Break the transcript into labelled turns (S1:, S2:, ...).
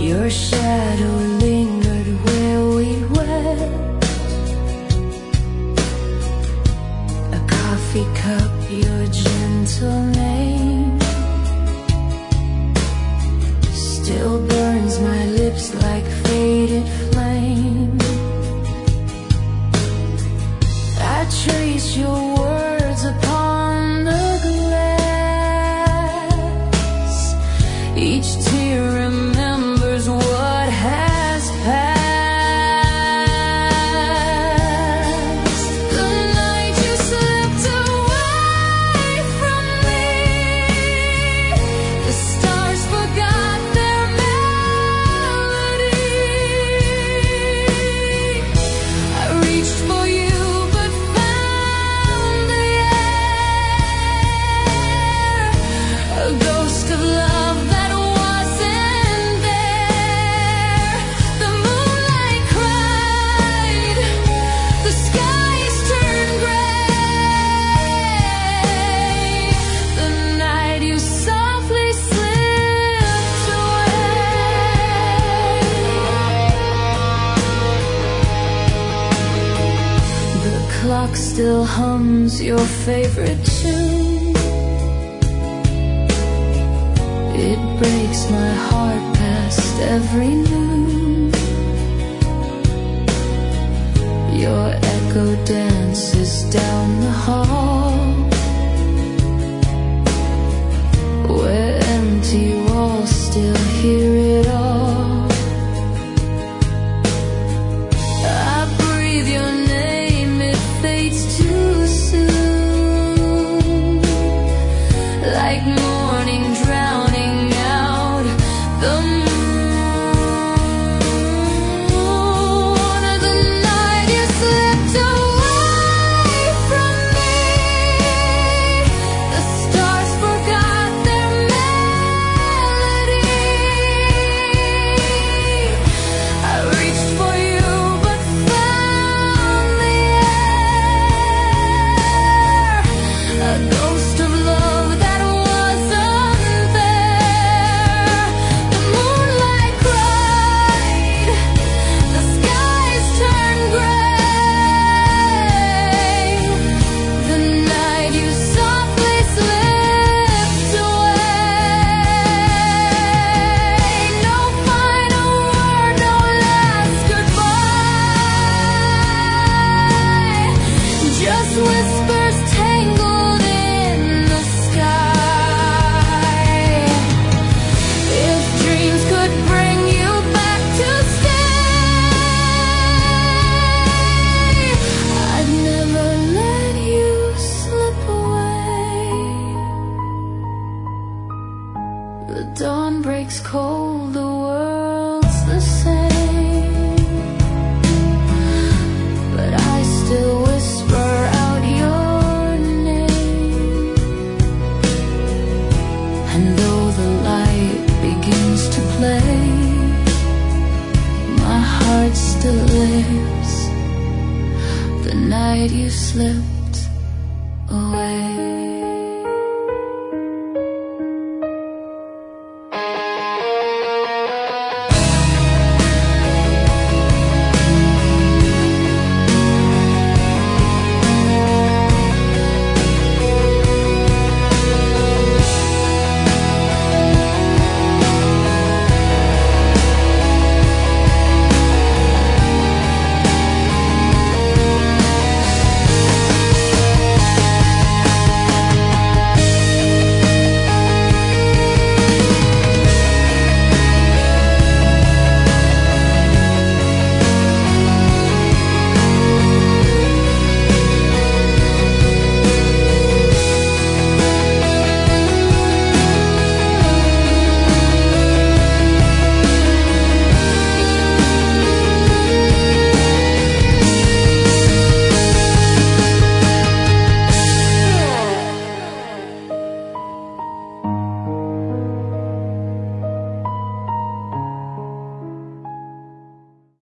S1: Your shadow lingered where we went. A coffee cup, your gentle name still burns my lips like faded flame. I trace your words upon the glass. Each tear remembers what has passed. The night you slipped away from me, the stars forgot their melody. I reached for you but found the air, a ghost of love that wasn't there. The moonlight cried, the skies turned gray. The night you softly slipped away. The clock still hums your favorite tune. It breaks my heart past every noon. Your echo dances down the hall, where empty walls still hear it all. I breathe your name, it fades too soon, like morning drowning out the moon. The night you slipped away from me, the stars forgot their melody. I reached for you but found the air, a ghost of love that wasn't there. The moonlight cried, the skies turned gray. The night you softly slipped away. No final word, no last goodbye, just whispers tangled in the sky. If dreams could bring you back to stay, I'd never let you slip away. The dawn breaks cold, the world's the same, but I still whisper out your name. And though the light begins to play, my heart still lives. The night you slipped